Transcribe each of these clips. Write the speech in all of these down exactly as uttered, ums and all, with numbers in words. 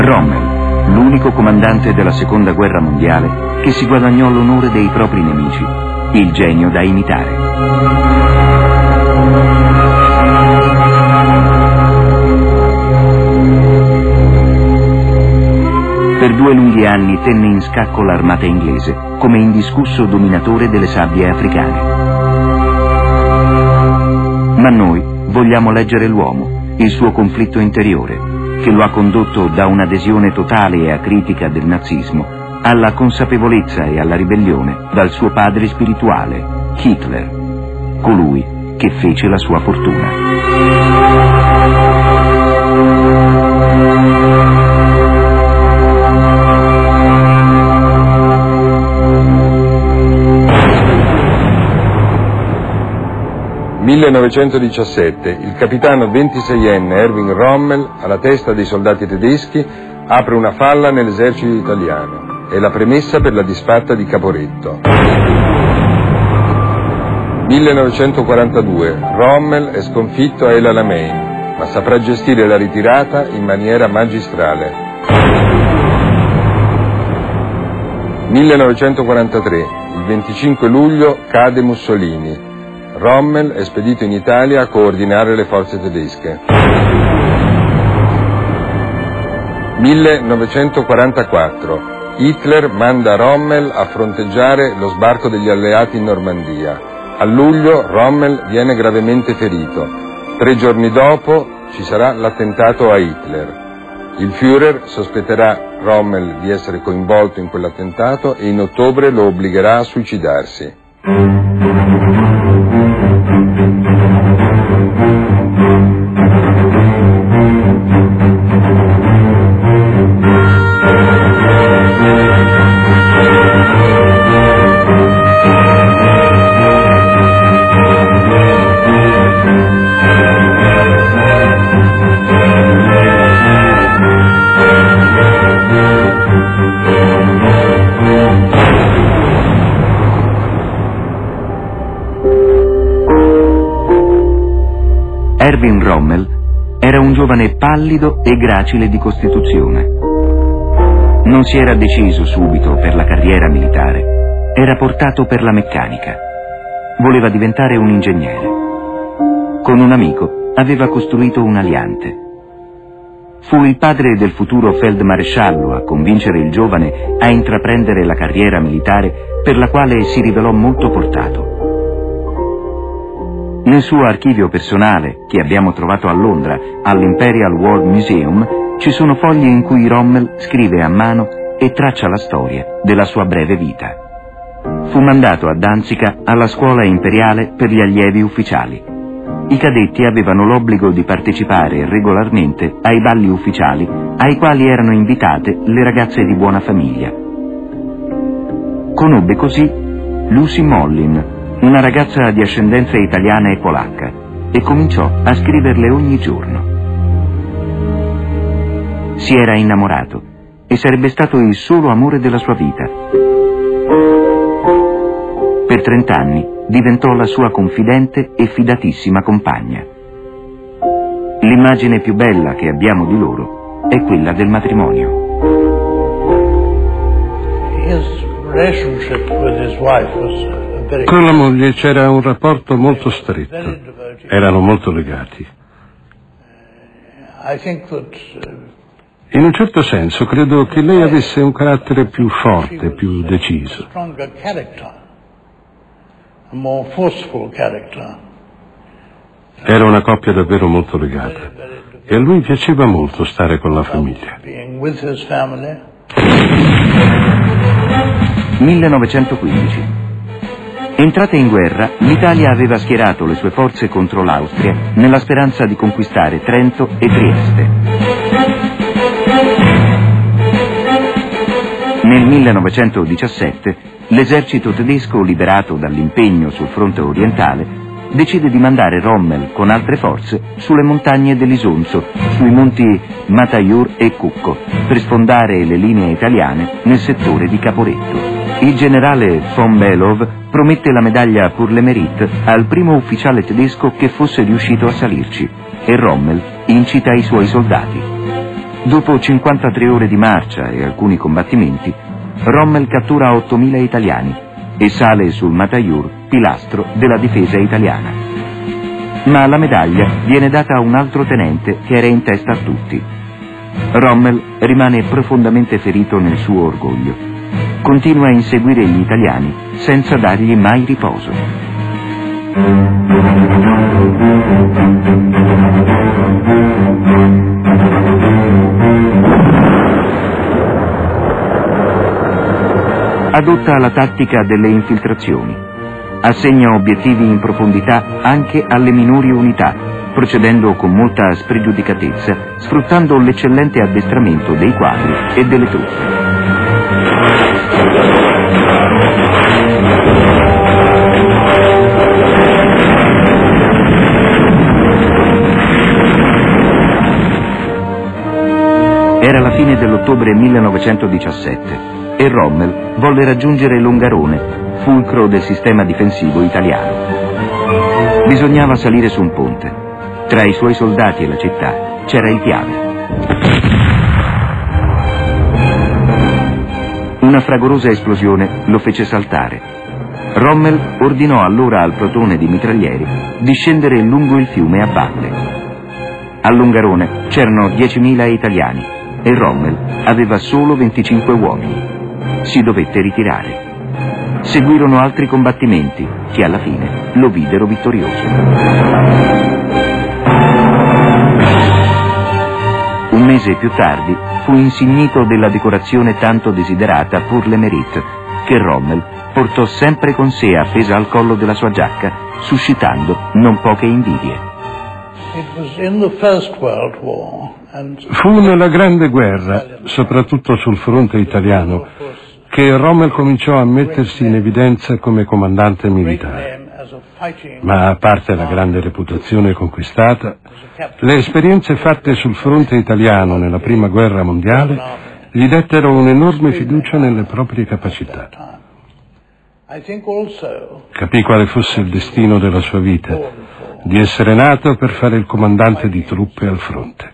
Rommel, l'unico comandante della Seconda Guerra Mondiale che si guadagnò l'onore dei propri nemici, il genio da imitare. Per due lunghi anni tenne in scacco l'armata inglese come indiscusso dominatore delle sabbie africane. Ma noi vogliamo leggere l'uomo, il suo conflitto interiore, che lo ha condotto da un'adesione totale e acritica del nazismo alla consapevolezza e alla ribellione dal suo padre spirituale, Hitler, colui che fece la sua fortuna. millenovecentodiciassette. Il capitano ventiseienne Erwin Rommel, alla testa dei soldati tedeschi, apre una falla nell'esercito italiano. È la premessa per la disfatta di Caporetto. millenovecentoquarantadue. Rommel è sconfitto a El Alamein, ma saprà gestire la ritirata in maniera magistrale. millenovecentoquarantatré. Il venticinque luglio cade Mussolini. Rommel è spedito in Italia a coordinare le forze tedesche. millenovecentoquarantaquattro. Hitler manda Rommel a fronteggiare lo sbarco degli alleati in Normandia. A luglio Rommel viene gravemente ferito. Tre giorni dopo ci sarà l'attentato a Hitler. Il Führer sospetterà Rommel di essere coinvolto in quell'attentato e in ottobre lo obbligherà a suicidarsi. Erwin Rommel era un giovane pallido e gracile di costituzione. Non si era deciso subito per la carriera militare, era portato per la meccanica. Voleva diventare un ingegnere. Con un amico aveva costruito un aliante. Fu il padre del futuro feldmaresciallo a convincere il giovane a intraprendere la carriera militare, per la quale si rivelò molto portato. Nel suo archivio personale, che abbiamo trovato a Londra, all'Imperial War Museum, ci sono fogli in cui Rommel scrive a mano e traccia la storia della sua breve vita. Fu mandato a Danzica alla scuola imperiale per gli allievi ufficiali. I cadetti avevano l'obbligo di partecipare regolarmente ai balli ufficiali, ai quali erano invitate le ragazze di buona famiglia. Conobbe così Lucy Mollin, una ragazza di ascendenza italiana e polacca, e cominciò a scriverle ogni giorno. Si era innamorato e sarebbe stato il solo amore della sua vita. Per trent'anni diventò la sua confidente e fidatissima compagna. L'immagine più bella che abbiamo di loro è quella del matrimonio. His relationship with his wife was Con la moglie c'era un rapporto molto stretto, erano molto legati. In un certo senso credo che lei avesse un carattere più forte, più deciso. Era una coppia davvero molto legata e a lui piaceva molto stare con la famiglia. millenovecentoquindici. Entrata in guerra, l'Italia aveva schierato le sue forze contro l'Austria nella speranza di conquistare Trento e Trieste. Nel millenovecentodiciassette l'esercito tedesco, liberato dall'impegno sul fronte orientale, decide di mandare Rommel con altre forze sulle montagne dell'Isonzo, sui monti Mataiur e Cucco, per sfondare le linee italiane nel settore di Caporetto. Il generale von Below promette la medaglia pour le mérite al primo ufficiale tedesco che fosse riuscito a salirci, e Rommel incita i suoi soldati. Dopo cinquantatré ore di marcia e alcuni combattimenti, Rommel cattura ottomila italiani e sale sul Matayur, pilastro della difesa italiana. Ma la medaglia viene data a un altro tenente che era in testa a tutti. Rommel rimane profondamente ferito nel suo orgoglio. Continua a inseguire gli italiani senza dargli mai riposo. Adotta la tattica delle infiltrazioni. Assegna obiettivi in profondità anche alle minori unità, procedendo con molta spregiudicatezza, sfruttando l'eccellente addestramento dei quadri e delle truppe. Era la fine dell'ottobre millenovecentodiciassette e Rommel volle raggiungere Longarone, fulcro del sistema difensivo italiano. Bisognava salire su un ponte. Tra i suoi soldati e la città c'era il Piave. Una fragorosa esplosione lo fece saltare. Rommel ordinò allora al plotone di mitraglieri di scendere lungo il fiume a valle. A Longarone c'erano diecimila italiani e Rommel aveva solo venticinque uomini. Si dovette ritirare. Seguirono altri combattimenti che alla fine lo videro vittorioso. Un mese più tardi fu insignito della decorazione tanto desiderata pour le mérite, che Rommel portò sempre con sé appesa al collo della sua giacca, suscitando non poche invidie. Fu nella Grande Guerra, soprattutto sul fronte italiano, che Rommel cominciò a mettersi in evidenza come comandante militare. Ma a parte la grande reputazione conquistata, le esperienze fatte sul fronte italiano nella Prima Guerra Mondiale gli dettero un'enorme fiducia nelle proprie capacità. Capì quale fosse il destino della sua vita, di essere nato per fare il comandante di truppe al fronte.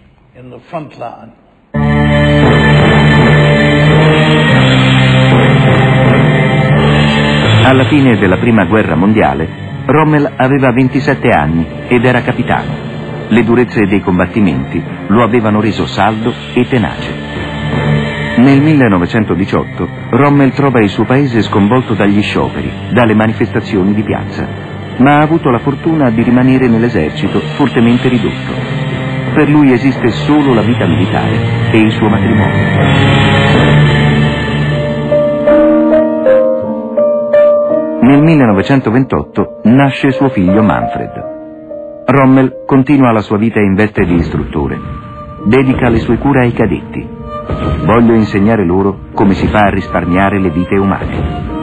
Alla fine della Prima Guerra Mondiale, Rommel aveva ventisette anni ed era capitano. Le durezze dei combattimenti lo avevano reso saldo e tenace. Nel millenovecentodiciotto Rommel trova il suo paese sconvolto dagli scioperi, dalle manifestazioni di piazza, ma ha avuto la fortuna di rimanere nell'esercito fortemente ridotto. Per lui esiste solo la vita militare e il suo matrimonio. Nel millenovecentoventotto nasce suo figlio Manfred. Rommel continua la sua vita in veste di istruttore. Dedica le sue cure ai cadetti. Voglio insegnare loro come si fa a risparmiare le vite umane.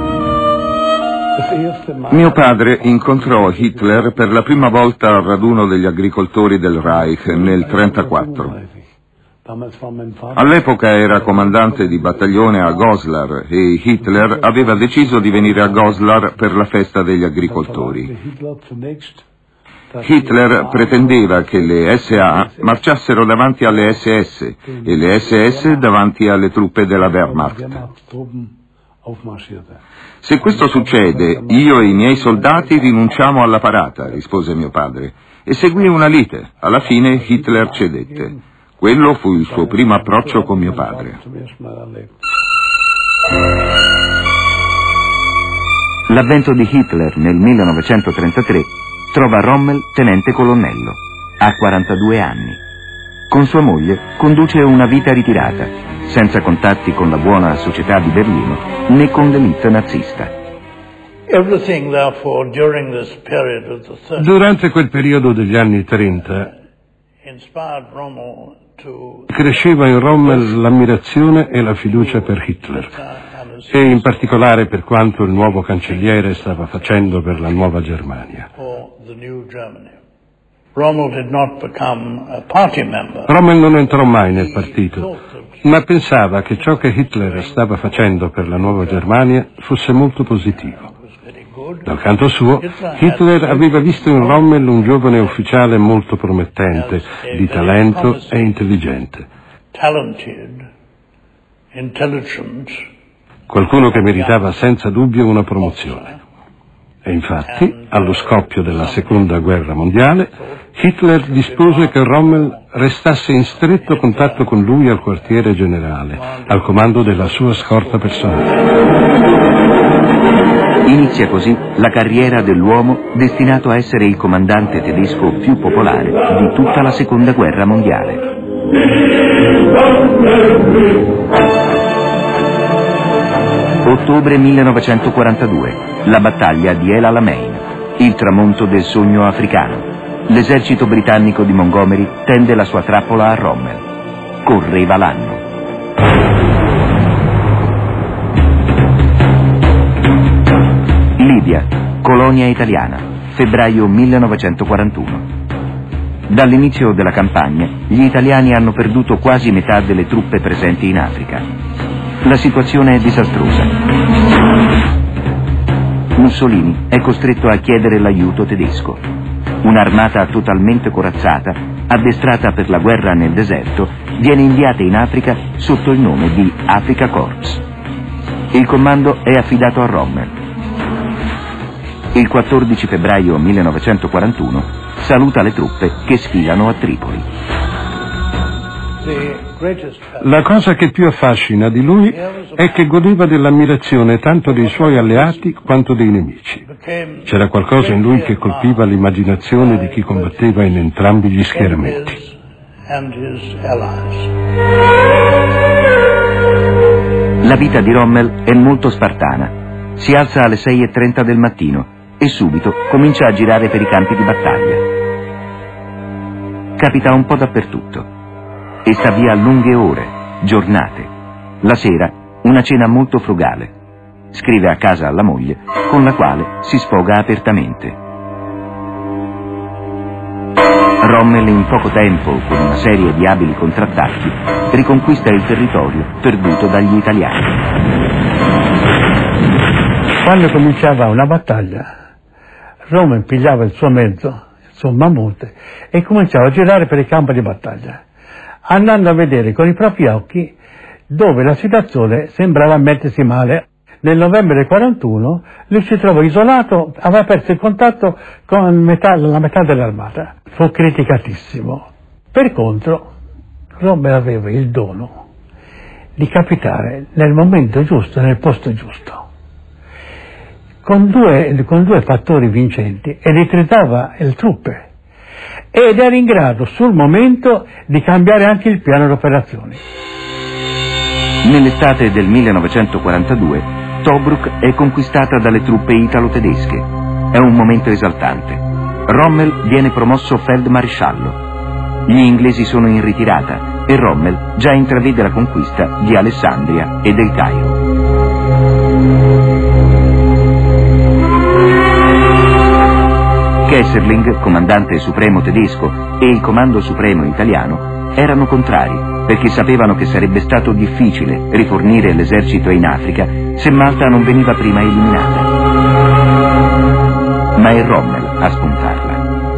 Mio padre incontrò Hitler per la prima volta al raduno degli agricoltori del Reich nel millenovecentotrentaquattro. All'epoca era comandante di battaglione a Goslar e Hitler aveva deciso di venire a Goslar per la festa degli agricoltori. Hitler pretendeva che le S A marciassero davanti alle S S e le S S davanti alle truppe della Wehrmacht. Se questo succede, io e i miei soldati rinunciamo alla parata, rispose mio padre, e seguì una lite. Alla fine Hitler cedette. Quello fu il suo primo approccio con mio padre. L'avvento di Hitler nel millenovecentotrentatré trova Rommel tenente colonnello. Ha quarantadue anni. Con sua moglie conduce una vita ritirata, senza contatti con la buona società di Berlino né con l'élite nazista. Durante quel periodo degli anni trenta cresceva in Rommel l'ammirazione e la fiducia per Hitler, e in particolare per quanto il nuovo cancelliere stava facendo per la nuova Germania. Rommel non entrò mai nel partito, ma pensava che ciò che Hitler stava facendo per la nuova Germania fosse molto positivo. Dal canto suo, Hitler aveva visto in Rommel un giovane ufficiale molto promettente, di talento e intelligente, talented, intelligent. Qualcuno che meritava senza dubbio una promozione. E infatti, allo scoppio della Seconda Guerra Mondiale, Hitler dispose che Rommel restasse in stretto contatto con lui al quartiere generale, al comando della sua scorta personale. Inizia così la carriera dell'uomo destinato a essere il comandante tedesco più popolare di tutta la Seconda Guerra Mondiale. Ottobre millenovecentoquarantadue, la battaglia di El Alamein, il tramonto del sogno africano. L'esercito britannico di Montgomery tende la sua trappola a Rommel. Correva l'anno. Libia, colonia italiana, febbraio millenovecentoquarantuno. Dall'inizio della campagna, gli italiani hanno perduto quasi metà delle truppe presenti in Africa. La situazione è disastrosa. Mussolini è costretto a chiedere l'aiuto tedesco. Un'armata totalmente corazzata, addestrata per la guerra nel deserto, viene inviata in Africa sotto il nome di Africa Corps. Il comando è affidato a Rommel. Il quattordici febbraio millenovecentoquarantuno saluta le truppe che sfilano a Tripoli. La cosa che più affascina di lui è che godeva dell'ammirazione tanto dei suoi alleati quanto dei nemici. C'era qualcosa in lui che colpiva l'immaginazione di chi combatteva in entrambi gli schieramenti. La vita di Rommel è molto spartana. Si alza alle sei e trenta del mattino e subito comincia a girare per i campi di battaglia. Capita un po' dappertutto e sta via lunghe ore, giornate. La sera una cena molto frugale. Scrive a casa alla moglie, con la quale si sfoga apertamente. Rommel in poco tempo, con una serie di abili contrattacchi, riconquista il territorio perduto dagli italiani. Quando cominciava una battaglia, Rommel pigliava il suo mezzo, il suo mammut, e cominciava a girare per i campi di battaglia, andando a vedere con i propri occhi dove la situazione sembrava mettersi male. Nel novembre del quarantuno lui si trovò isolato, aveva perso il contatto con metà, la metà dell'armata. Fu criticatissimo. Per contro, Rommel aveva il dono di capitare nel momento giusto, nel posto giusto, con due, con due fattori vincenti, e ritritava le truppe, ed era in grado sul momento di cambiare anche il piano di operazioni. Nell'estate del millenovecentoquarantadue Tobruk è conquistata dalle truppe italo-tedesche. È un momento esaltante. Rommel viene promosso feldmaresciallo. Gli inglesi sono in ritirata e Rommel già intravede la conquista di Alessandria e del Cairo. Kesselring, comandante supremo tedesco, e il comando supremo italiano erano contrari, perché sapevano che sarebbe stato difficile rifornire l'esercito in Africa se Malta non veniva prima eliminata. Ma è Rommel a spuntarla.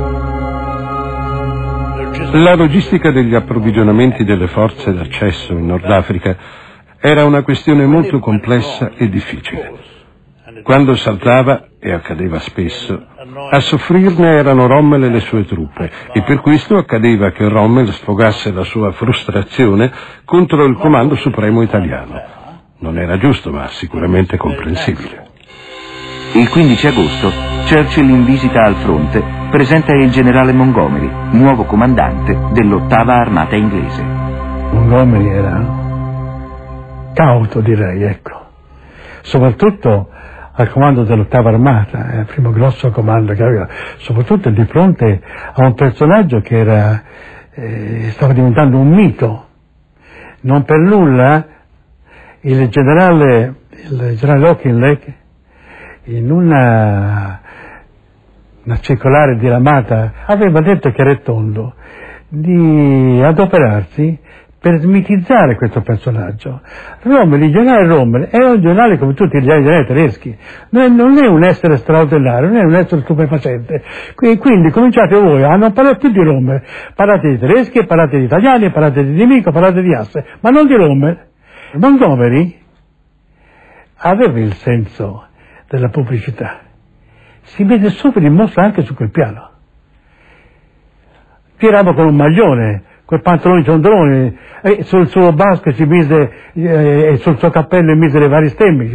La logistica degli approvvigionamenti delle forze d'accesso in Nord Africa era una questione molto complessa e difficile. Quando saltava, e accadeva spesso, a soffrirne erano Rommel e le sue truppe, e per questo accadeva che Rommel sfogasse la sua frustrazione contro il comando supremo italiano. Non era giusto, ma sicuramente comprensibile. Il quindici agosto Churchill, in visita al fronte, presenta il generale Montgomery, nuovo comandante dell'ottava armata inglese. Montgomery era cauto, direi, ecco, soprattutto al comando dell'ottava armata, il primo grosso comando che aveva, soprattutto di fronte a un personaggio che era, eh, stava diventando un mito. Non per nulla il generale, il generale Auchinleck, in una, una circolare diramata, aveva detto chiaro e tondo di adoperarsi per smitizzare questo personaggio. Rommel, il generale Rommel, è un generale come tutti i generali tedeschi, non è un essere straordinario, non è un essere stupefacente. Quindi cominciate voi a non parlare più di Rommel, parlate di tedeschi, parlate di italiani, parlate di nemico, parlate di asse, ma non di Rommel. Montgomery aveva il senso della pubblicità, si mise subito in mostra anche su quel piano. Tirava con un maglione, quei pantaloni ciondoloni, e sul suo basco si mise, eh, e sul suo cappello mise le varie stemme.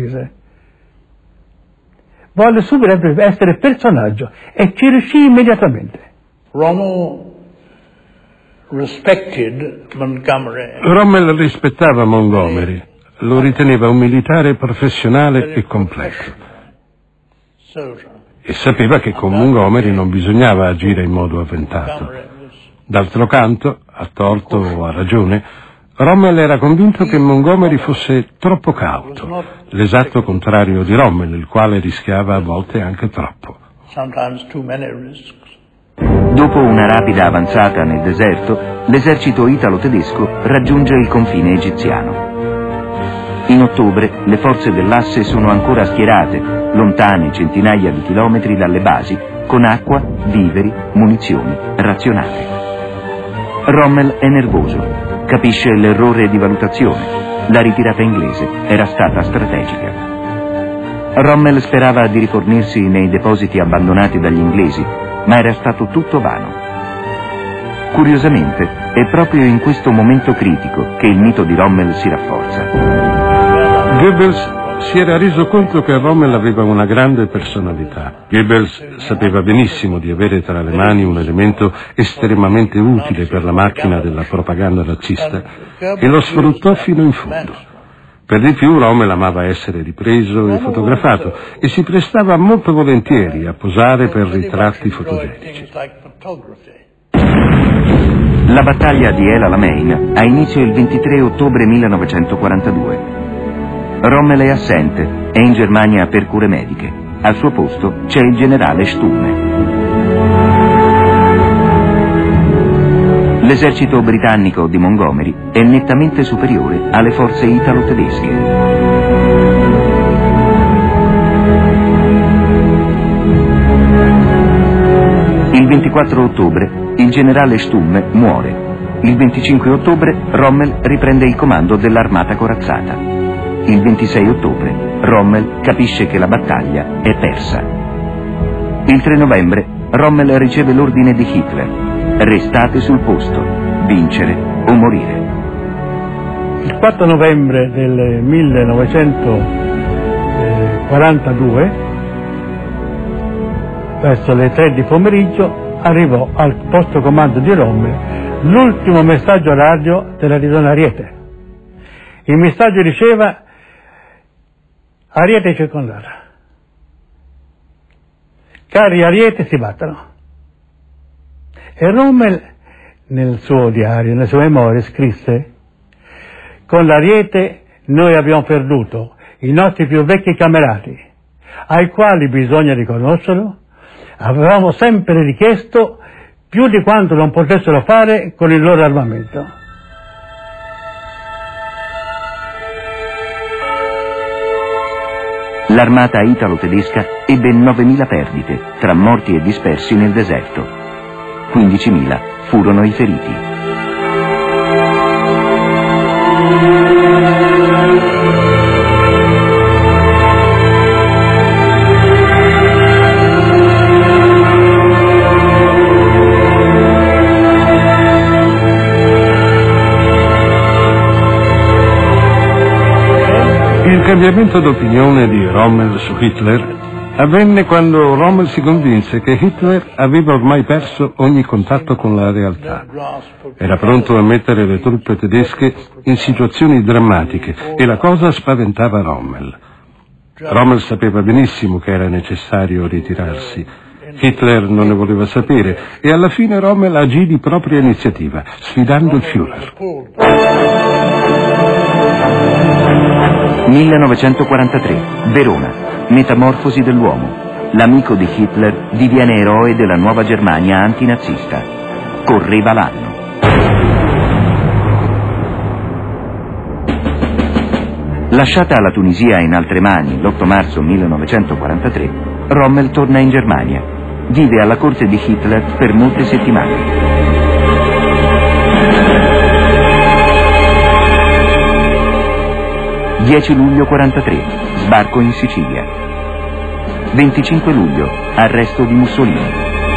Volle subito essere personaggio e ci riuscì immediatamente. Rommel respected Montgomery. Rommel rispettava Montgomery, lo riteneva un militare professionale e completo. E sapeva che con Montgomery non bisognava agire in modo avventato. D'altro canto, a torto o a ragione, Rommel era convinto che Montgomery fosse troppo cauto, l'esatto contrario di Rommel, il quale rischiava a volte anche troppo. Dopo una rapida avanzata nel deserto, l'esercito italo-tedesco raggiunge il confine egiziano. In ottobre le forze dell'asse sono ancora schierate, lontane centinaia di chilometri dalle basi, con acqua, viveri, munizioni razionate. Rommel è nervoso, capisce l'errore di valutazione. La ritirata inglese era stata strategica. Rommel sperava di rifornirsi nei depositi abbandonati dagli inglesi, ma era stato tutto vano. Curiosamente, è proprio in questo momento critico che il mito di Rommel si rafforza. Goebbels si era reso conto che Rommel aveva una grande personalità. Goebbels sapeva benissimo di avere tra le mani un elemento estremamente utile per la macchina della propaganda nazista e lo sfruttò fino in fondo. Per di più Rommel amava essere ripreso e fotografato e si prestava molto volentieri a posare per ritratti fotogenici. La battaglia di El Alamein ha inizio il ventitré ottobre millenovecentoquarantadue. Rommel è assente, è in Germania per cure mediche. Al suo posto c'è il generale Stumme. L'esercito britannico di Montgomery è nettamente superiore alle forze italo-tedesche. Il ventiquattro ottobre il generale Stumme muore. Il venticinque ottobre Rommel riprende il comando dell'armata corazzata. Il ventisei ottobre Rommel capisce che la battaglia è persa. Il tre novembre Rommel riceve l'ordine di Hitler: restate sul posto, vincere o morire. Il quattro novembre del millenovecentoquarantadue, verso le tre di pomeriggio, arrivò al posto comando di Rommel l'ultimo messaggio radio della regione Ariete. Il messaggio diceva: Ariete circondata. Cari Ariete si battono. E Rommel nel suo diario, nelle sue memorie, scrisse: con l'Ariete noi abbiamo perduto i nostri più vecchi camerati, ai quali, bisogna riconoscerlo, avevamo sempre richiesto più di quanto non potessero fare con il loro armamento. L'armata italo-tedesca ebbe novemila perdite, tra morti e dispersi nel deserto. quindicimila furono i feriti. Il cambiamento d'opinione di Rommel su Hitler avvenne quando Rommel si convinse che Hitler aveva ormai perso ogni contatto con la realtà. Era pronto a mettere le truppe tedesche in situazioni drammatiche e la cosa spaventava Rommel. Rommel sapeva benissimo che era necessario ritirarsi. Hitler non ne voleva sapere e alla fine Rommel agì di propria iniziativa, sfidando il Führer. millenovecentoquarantatré, Verona, metamorfosi dell'uomo. L'amico di Hitler diviene eroe della nuova Germania antinazista. Correva l'anno. Lasciata la Tunisia in altre mani l'otto marzo millenovecentoquarantatré, Rommel torna in Germania. Vive alla corte di Hitler per molte settimane. dieci luglio quarantatré, sbarco in Sicilia. venticinque luglio, arresto di Mussolini.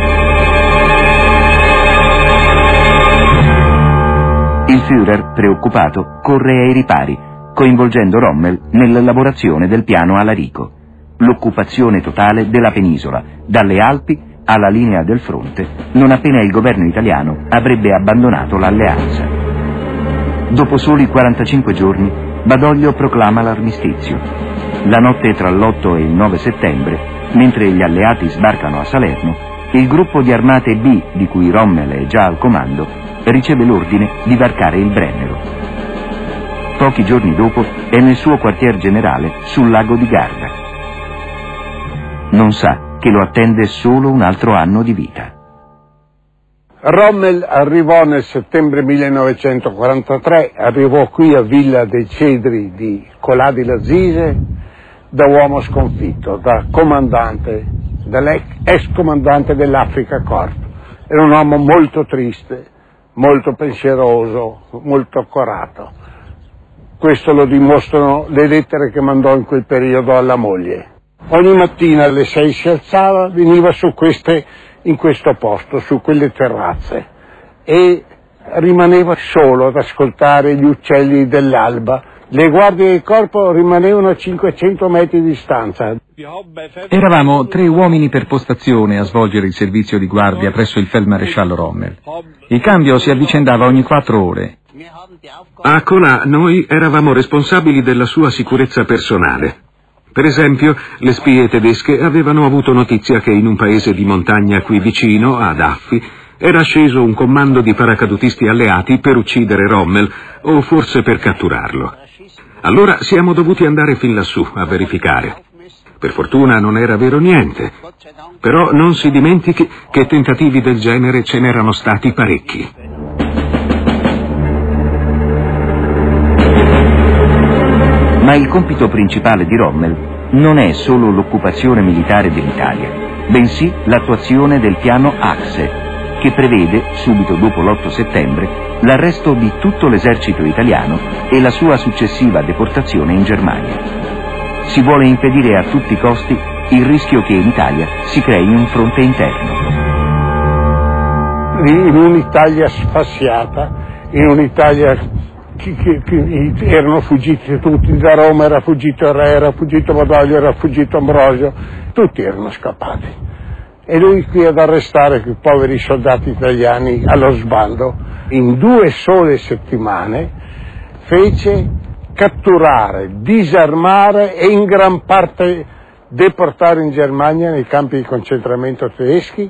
Il Führer, preoccupato, corre ai ripari, coinvolgendo Rommel nell'elaborazione del piano Alarico, l'occupazione totale della penisola, dalle Alpi alla linea del fronte, non appena il governo italiano avrebbe abbandonato l'alleanza. Dopo soli quarantacinque giorni, Badoglio proclama l'armistizio. La notte tra l'otto e il nove settembre, mentre gli alleati sbarcano a Salerno, il gruppo di armate B, di cui Rommel è già al comando, riceve l'ordine di varcare il Brennero. Pochi giorni dopo è nel suo quartier generale sul lago di Garda. Non sa che lo attende solo un altro anno di vita. Rommel arrivò nel settembre millenovecentoquarantatré, arrivò qui a Villa dei Cedri di Colà di Lazise da uomo sconfitto, da comandante, dall'ex comandante dell'Africa Corps. Era un uomo molto triste, molto pensieroso, molto accorato. Questo lo dimostrano le lettere che mandò in quel periodo alla moglie. Ogni mattina alle sei si alzava, veniva su queste, in questo posto, su quelle terrazze, e rimaneva solo ad ascoltare gli uccelli dell'alba. Le guardie del corpo rimanevano a cinquecento metri di distanza. Eravamo tre uomini per postazione a svolgere il servizio di guardia presso il feldmaresciallo Rommel. Il cambio si avvicendava ogni quattro ore. A Colà noi eravamo responsabili della sua sicurezza personale. Per esempio, le spie tedesche avevano avuto notizia che in un paese di montagna qui vicino, ad Affi, era sceso un comando di paracadutisti alleati per uccidere Rommel, o forse per catturarlo. Allora siamo dovuti andare fin lassù a verificare. Per fortuna non era vero niente, però non si dimentichi che tentativi del genere ce n'erano stati parecchi. Ma il compito principale di Rommel non è solo l'occupazione militare dell'Italia, bensì l'attuazione del piano Axe, che prevede, subito dopo l'otto settembre, l'arresto di tutto l'esercito italiano e la sua successiva deportazione in Germania. Si vuole impedire a tutti i costi il rischio che in Italia si crei un fronte interno. In un'Italia sfasciata, in un'Italia che, che, che erano fuggiti tutti, da Roma era fuggito il re, era fuggito Badoglio, era fuggito Ambrosio, tutti erano scappati. E lui qui ad arrestare quei poveri soldati italiani allo sbando, in due sole settimane fece catturare, disarmare e in gran parte deportare in Germania, nei campi di concentramento tedeschi,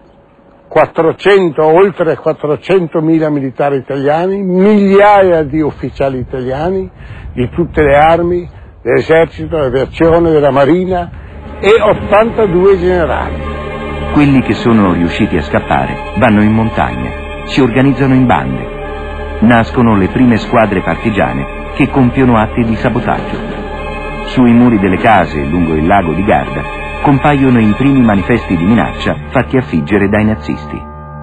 quattrocento, oltre quattrocentomila militari italiani, migliaia di ufficiali italiani di tutte le armi, dell'esercito, dell'aviazione, della marina, e ottantadue generali. Quelli che sono riusciti a scappare vanno in montagna, si organizzano in bande. Nascono le prime squadre partigiane che compiono atti di sabotaggio. Sui muri delle case lungo il lago di Garda compaiono i primi manifesti di minaccia fatti affiggere dai nazisti.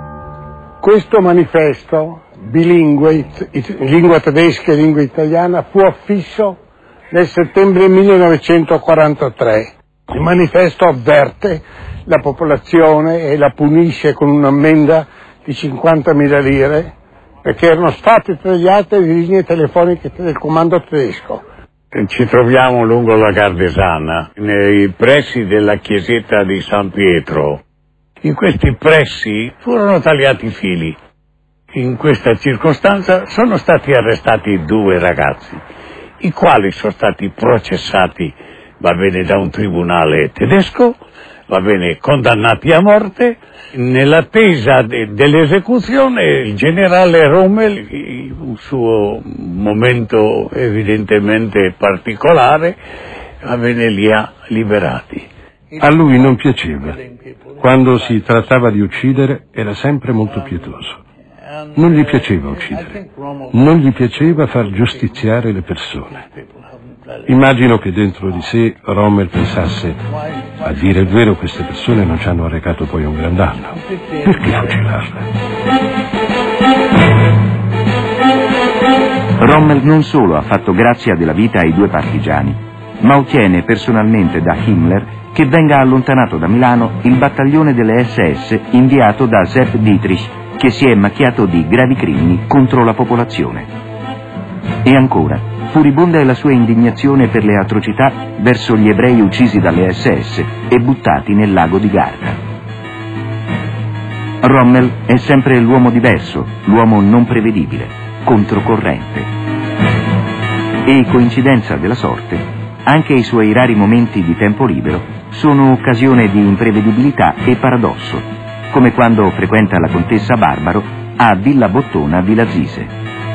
Questo manifesto, bilingue, lingua tedesca e lingua italiana, fu affisso nel settembre millenovecentoquarantatré. Il manifesto avverte la popolazione e la punisce con un'ammenda di cinquantamila lire perché erano state tagliate le linee telefoniche del comando tedesco. Ci troviamo lungo la Gardesana, nei pressi della chiesetta di San Pietro. In questi pressi furono tagliati i fili. In questa circostanza sono stati arrestati due ragazzi, i quali sono stati processati, va bene, da un tribunale tedesco, va bene, condannati a morte. Nell'attesa de- dell'esecuzione il generale Rommel, in un suo momento evidentemente particolare, va bene, li ha liberati. A lui non piaceva. Quando si trattava di uccidere era sempre molto pietoso. Non gli piaceva uccidere, non gli piaceva far giustiziare le persone. Immagino che dentro di sé Rommel pensasse: a dire il vero, queste persone non ci hanno arrecato poi un gran danno. Perché fucilarle? Rommel non solo ha fatto grazia della vita ai due partigiani, ma ottiene personalmente da Himmler che venga allontanato da Milano il battaglione delle S S inviato da Sepp Dietrich, che si è macchiato di gravi crimini contro la popolazione. E ancora, furibonda è la sua indignazione per le atrocità verso gli ebrei uccisi dalle S S e buttati nel lago di Garda. Rommel è sempre l'uomo diverso, l'uomo non prevedibile, controcorrente. E coincidenza della sorte, anche i suoi rari momenti di tempo libero sono occasione di imprevedibilità e paradosso, come quando frequenta la contessa Barbaro a Villa Bottona, Vilazise.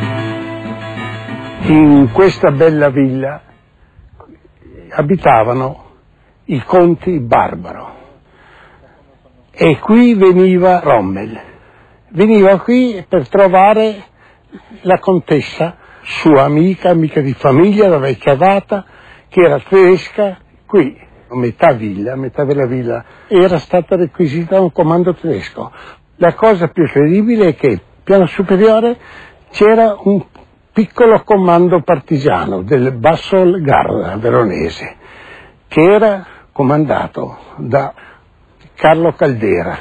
In questa bella villa abitavano i conti Barbaro e qui veniva Rommel. Veniva qui per trovare la contessa, sua amica, amica di famiglia, la vecchia data, che era tedesca. Qui metà villa, metà della villa era stata requisita da un comando tedesco. La cosa più incredibile è che al piano superiore c'era un piccolo comando partigiano del Basso Garda veronese, che era comandato da Carlo Caldera.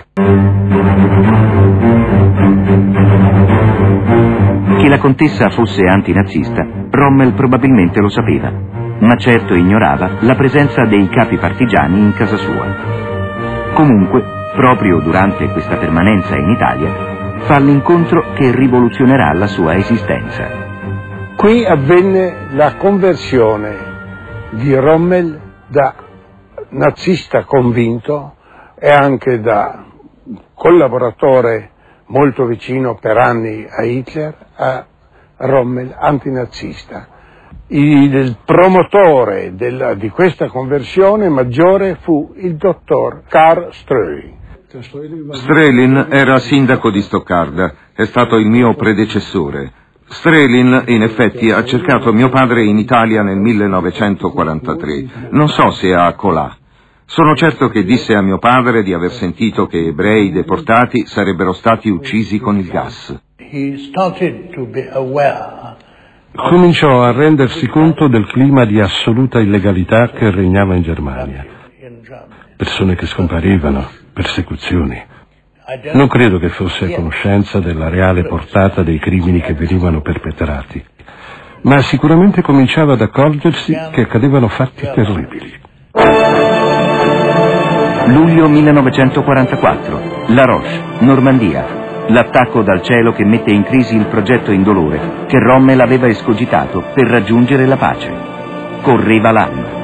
Che la contessa fosse antinazista, Rommel probabilmente lo sapeva, ma certo ignorava la presenza dei capi partigiani in casa sua. Comunque, proprio durante questa permanenza in Italia, fa l'incontro che rivoluzionerà la sua esistenza. Qui avvenne la conversione di Rommel da nazista convinto e anche da collaboratore molto vicino per anni a Hitler, a Rommel antinazista. Il promotore della, di questa conversione maggiore fu il dottor Karl Ströling. Strelin era sindaco di Stoccarda, è stato il mio predecessore. Strelin, in effetti, ha cercato mio padre in Italia nel millenovecentoquarantatré. Non so se a Colà. Sono certo che disse a mio padre di aver sentito che ebrei deportati sarebbero stati uccisi con il gas. Cominciò a rendersi conto del clima di assoluta illegalità che regnava in Germania. Persone che scomparivano, persecuzioni. Non credo che fosse a conoscenza della reale portata dei crimini che venivano perpetrati, ma sicuramente cominciava ad accorgersi che accadevano fatti terribili. Luglio millenovecentoquarantaquattro, La Roche, Normandia. L'attacco dal cielo che mette in crisi il progetto indolore che Rommel aveva escogitato per raggiungere la pace. Correva l'anno.